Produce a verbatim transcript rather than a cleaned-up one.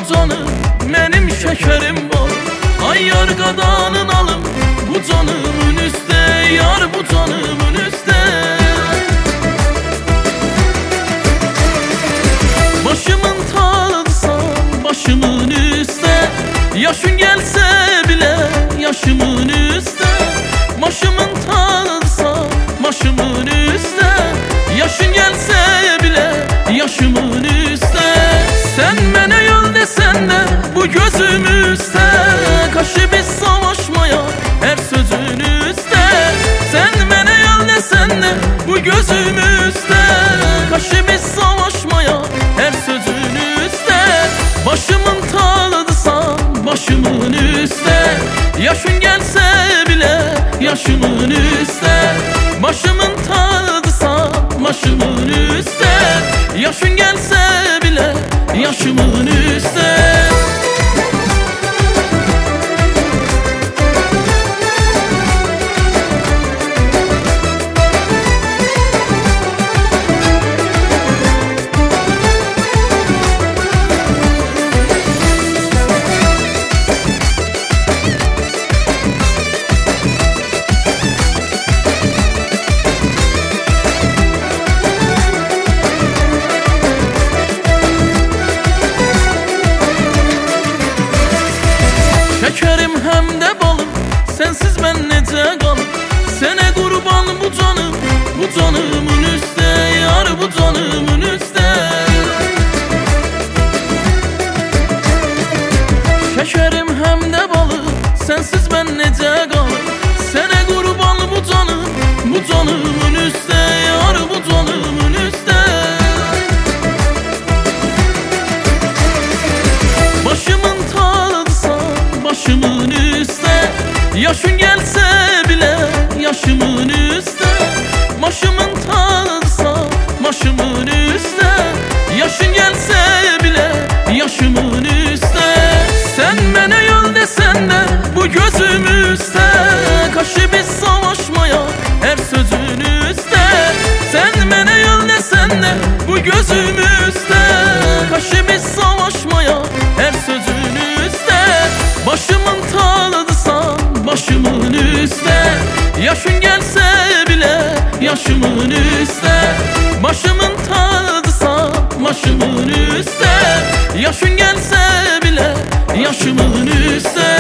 bu canım, benim şekerim bal. Ay yargadanın alım, bu canımın üstte, yar bu canımın üstte. Başımın tağısan başımın üstte, yaşın gelse bile yaşımın üstte. Başımın tağısan başımın üstte, yaşın gelse bile yaşımın üstte. Sen bana yol desen de bu gözüm üstte, karşı biz savaşmaya her sözün üstte. Sen bana yol desen de bu gözüm üstte, karşı biz savaşmaya her sözün üstte. Başımın tağısan başımın üstte, yaşın gelse bile yaşımın üstte. Başımın tağısan başımın üstte, yaşın gelse bile yaşımın üstte. Şekerim hem de balım, sensiz ben nece kalım. Sene kurban bu canım, bu canımın üstte, yar bu canımın üstte. Şekerim hem de balım, sensiz ben nece kalım. Sene kurban bu canım, bu canımın üstte, yar bu canımın üstte. Başımın tağısan başımın üstte, yaşın gelse bile yaşımın üstte. Başımın tağısan başımın üstte, yaşın gelse bile yaşımın üstte. Sen bana yol desen de bu gözüm üstte, karşı biz savaşmaya her sözün üstte. Sen bana yol desen de bu gözüm üstte, karşı biz savaşmaya her sözün üstte. Başımın tağısan başımın üstte, yaşın gelse bile yaşımın üstte. Başımın tağısan başımın üstte, yaşın gelse bile yaşımın üstte.